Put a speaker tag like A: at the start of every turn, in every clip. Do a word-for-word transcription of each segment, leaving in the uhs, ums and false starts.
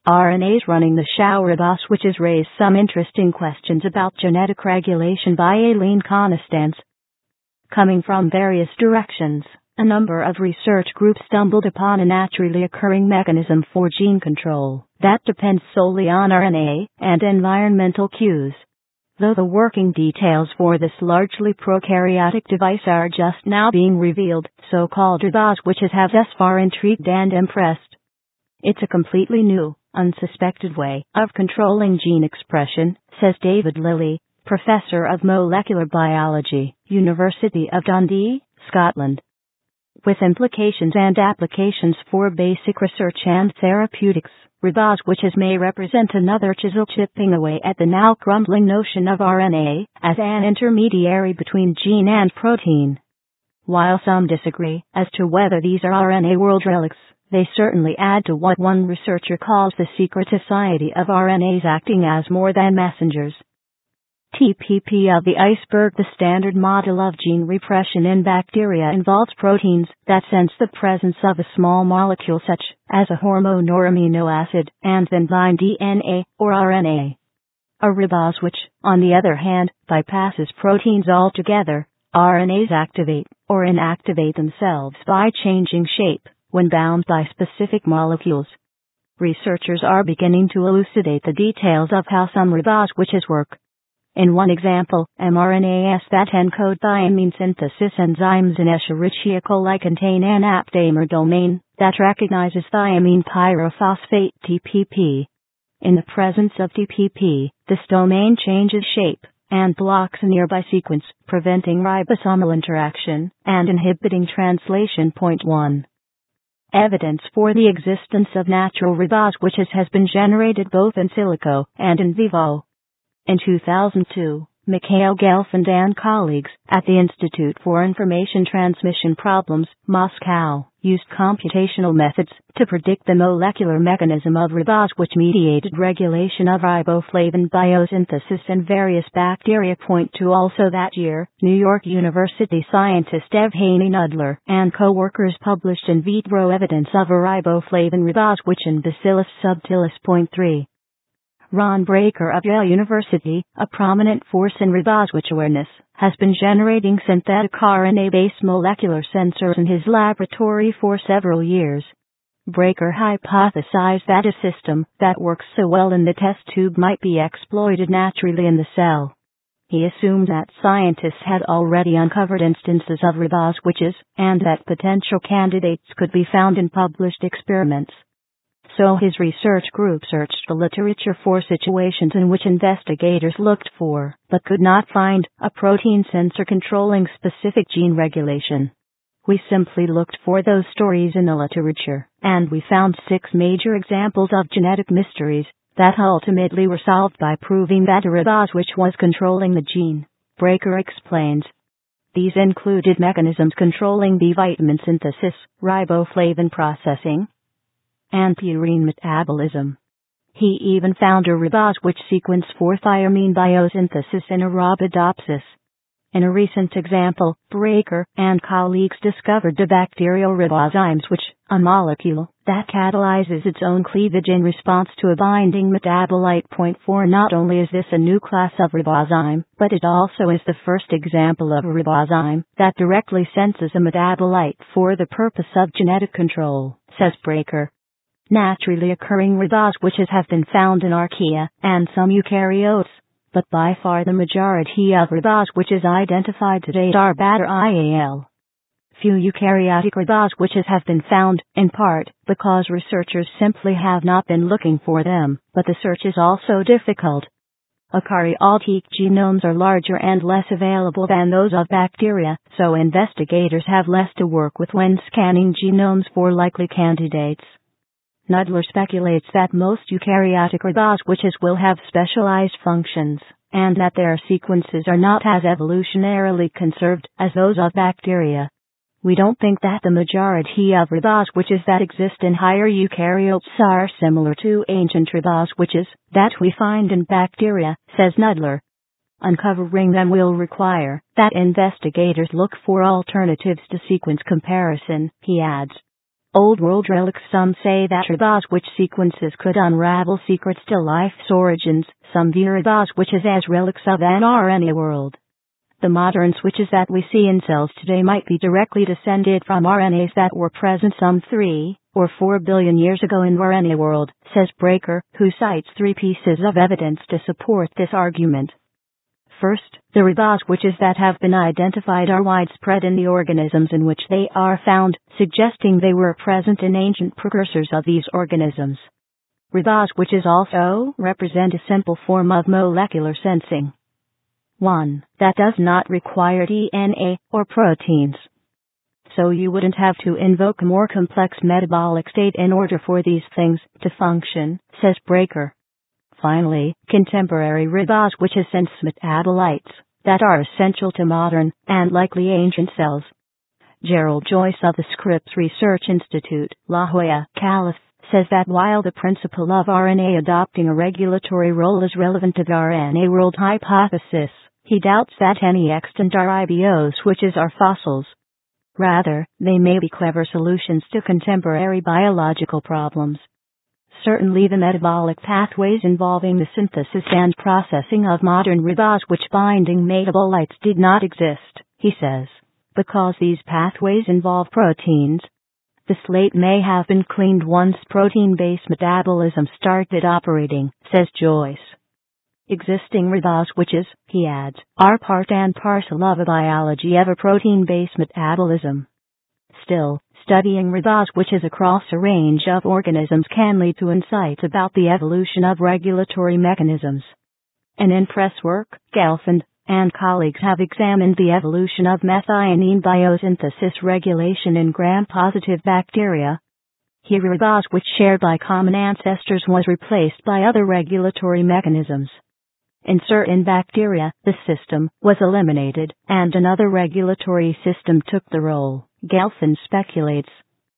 A: R N A's running the show ribos, which has raised some interesting questions about genetic regulation by Aileen Constance. Coming from various directions, a number of research groups stumbled upon a naturally occurring mechanism for gene control that depends solely on R N A and environmental cues. Though the working details for this largely prokaryotic device are just now being revealed, so-called ribos witches have thus far intrigued and impressed. It's a completely new, unsuspected way of controlling gene expression, says David Lilly, Professor of Molecular Biology, University of Dundee, Scotland. With implications and applications for basic research and therapeutics, ribos witches may represent another chisel chipping away at the now crumbling notion of R N A as an intermediary between gene and protein. While some disagree as to whether these are R N A world relics, they certainly add to what one researcher calls the secret society of R N As acting as more than messengers. T P P of the iceberg. The standard model of gene repression in bacteria involves proteins that sense the presence of a small molecule such as a hormone or amino acid and then bind D N A or R N A. A ribos witch, on the other hand, bypasses proteins altogether. R N As activate or inactivate themselves by changing shape when bound by specific molecules. Researchers are beginning to elucidate the details of how some ribos witches work. In one example, mRNAs that encode thymine synthesis enzymes in Escherichia coli contain an aptamer domain that recognizes thymine pyrophosphate T P P. In the presence of T P P, this domain changes shape and blocks a nearby sequence, preventing ribosomal interaction and inhibiting translation. Point one. Evidence for the existence of natural ribos witches has been generated both in silico and in vivo. In two thousand two, Mikhail Gelfand and colleagues at the Institute for Information Transmission Problems, Moscow, used computational methods to predict the molecular mechanism of ribos witch-mediated regulation of riboflavin biosynthesis in various bacteria. Point two. Also that year, New York University scientist Evgeny Nudler and co-workers published in vitro evidence of a riboflavin ribos witch in Bacillus subtilis. Point three. Ron Breaker of Yale University, a prominent force in ribos witch awareness, has been generating synthetic R N A-based molecular sensors in his laboratory for several years. Breaker hypothesized that a system that works so well in the test tube might be exploited naturally in the cell. He assumed that scientists had already uncovered instances of ribos witches, and that potential candidates could be found in published experiments. So his research group searched the literature for situations in which investigators looked for, but could not find, a protein sensor controlling specific gene regulation. We simply looked for those stories in the literature, and we found six major examples of genetic mysteries that ultimately were solved by proving that a ribos witch was controlling the gene. Breaker explains. These included mechanisms controlling B vitamin synthesis, riboflavin processing, and purine metabolism. He even found a ribos witch sequence for thiamine biosynthesis in Arabidopsis. In a recent example, Breaker and colleagues discovered the bacterial ribozymes which, a molecule that catalyzes its own cleavage in response to a binding metabolite. Point four. Not only is this a new class of ribozyme, but it also is the first example of a ribozyme that directly senses a metabolite for the purpose of genetic control, says Breaker. Naturally occurring ribos witches have been found in archaea and some eukaryotes, but by far the majority of ribos witches identified to date are Bacteria. Few eukaryotic ribos witches have been found, in part because researchers simply have not been looking for them, but the search is also difficult. Eukaryotic genomes are larger and less available than those of bacteria, so investigators have less to work with when scanning genomes for likely candidates. Nudler speculates that most eukaryotic ribos witches will have specialized functions, and that their sequences are not as evolutionarily conserved as those of bacteria. We don't think that the majority of ribos witches that exist in higher eukaryotes are similar to ancient ribos witches that we find in bacteria, says Nudler. Uncovering them will require that investigators look for alternatives to sequence comparison, he adds. Old world relics. Some say that ribos witch sequences could unravel secrets to life's origins. Some view ribos witches as relics of an R N A world. The modern switches that we see in cells today might be directly descended from R N As that were present some three or four billion years ago in R N A world, says Breaker, who cites three pieces of evidence to support this argument. First, the ribos witches that have been identified are widespread in the organisms in which they are found, suggesting they were present in ancient precursors of these organisms. Ribos witches also represent a simple form of molecular sensing. one That does not require D N A or proteins. So you wouldn't have to invoke a more complex metabolic state in order for these things to function, says Breaker. Finally, contemporary ribos witches sense metabolites that are essential to modern, and likely ancient cells. Gerald Joyce of the Scripps Research Institute, La Jolla, California, says that while the principle of R N A adopting a regulatory role is relevant to the R N A world hypothesis, he doubts that any extant ribos witches are fossils. Rather, they may be clever solutions to contemporary biological problems. Certainly the metabolic pathways involving the synthesis and processing of modern ribos witch binding metabolites did not exist, he says, because these pathways involve proteins. The slate may have been cleaned once protein-based metabolism started operating, says Joyce. Existing ribos witches, he adds, are part and parcel of a biology of a protein-based metabolism. Still, studying ribos witches across a range of organisms can lead to insights about the evolution of regulatory mechanisms. And in press work, Gelfand and colleagues have examined the evolution of methionine biosynthesis regulation in gram-positive bacteria. Here ribos witch shared by common ancestors was replaced by other regulatory mechanisms. In certain bacteria, the system was eliminated, and another regulatory system took the role, Gelfand speculates.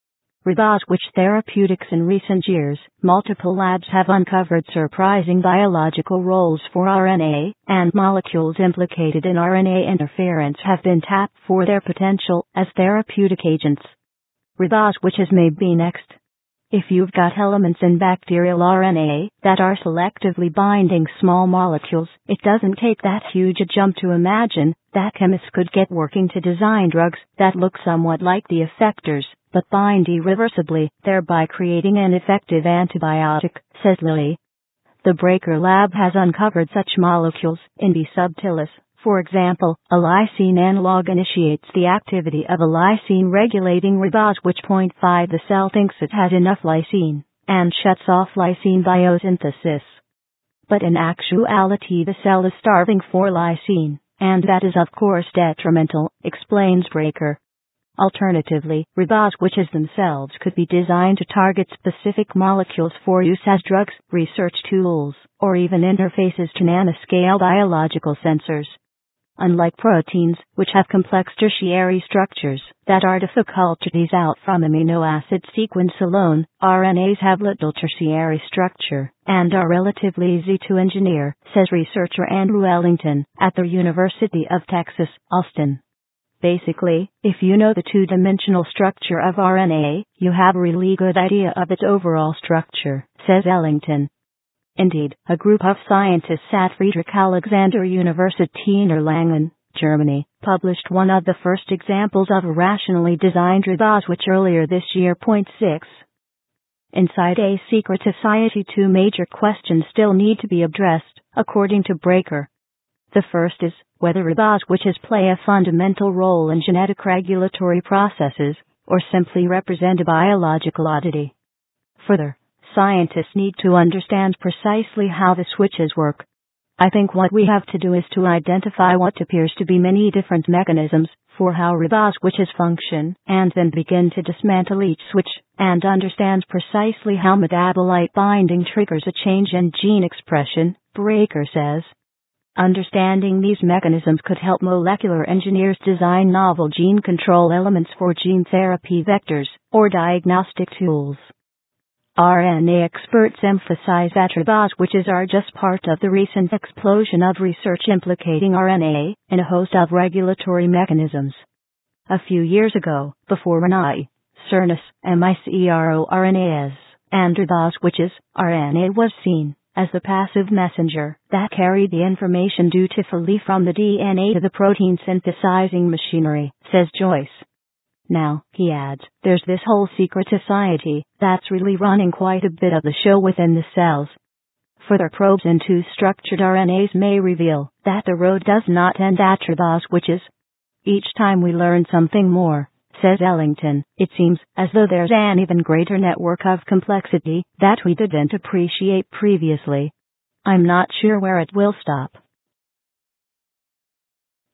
A: Ribos witch therapeutics. In recent years, multiple labs have uncovered surprising biological roles for R N A, and molecules implicated in R N A interference have been tapped for their potential as therapeutic agents. Ribos witches may be next. If you've got elements in bacterial R N A that are selectively binding small molecules, it doesn't take that huge a jump to imagine that chemists could get working to design drugs that look somewhat like the effectors, but bind irreversibly, thereby creating an effective antibiotic, says Lilly. The Breaker Lab has uncovered such molecules in B. subtilis. For example, a lysine analog initiates the activity of a lysine-regulating ribos witch. Point five The cell thinks it has enough lysine, and shuts off lysine biosynthesis. But in actuality the cell is starving for lysine, and that is of course detrimental, explains Breaker. Alternatively, ribos witches themselves could be designed to target specific molecules for use as drugs, research tools, or even interfaces to nanoscale biological sensors. Unlike proteins, which have complex tertiary structures that are difficult to tease out from amino acid sequence alone, R N As have little tertiary structure and are relatively easy to engineer, says researcher Andrew Ellington at the University of Texas, Austin. Basically, if you know the two-dimensional structure of R N A, you have a really good idea of its overall structure, says Ellington. Indeed, a group of scientists at Friedrich Alexander University in Erlangen, Germany, published one of the first examples of a rationally designed ribos witch earlier this year. Point six Inside a secret society, two major questions still need to be addressed, according to Breaker. The first is whether ribos witches play a fundamental role in genetic regulatory processes, or simply represent a biological oddity. Further, scientists need to understand precisely how the switches work. I think what we have to do is to identify what appears to be many different mechanisms for how ribos witches function, and then begin to dismantle each switch, and understand precisely how metabolite binding triggers a change in gene expression, Breaker says. Understanding these mechanisms could help molecular engineers design novel gene control elements for gene therapy vectors, or diagnostic tools. R N A experts emphasize that ribos witches are just part of the recent explosion of research implicating R N A in a host of regulatory mechanisms. A few years ago, before R N A, Cernus, microRNAs, and those whiches, R N A was seen as the passive messenger that carried the information dutifully from the D N A to the protein synthesizing machinery, says Joyce. Now, he adds, there's this whole secret society that's really running quite a bit of the show within the cells. Further probes into structured R N As may reveal that the road does not end at those whiches. Each time we learn something more, says Ellington, it seems as though there's an even greater network of complexity that we didn't appreciate previously. I'm not sure where it will stop.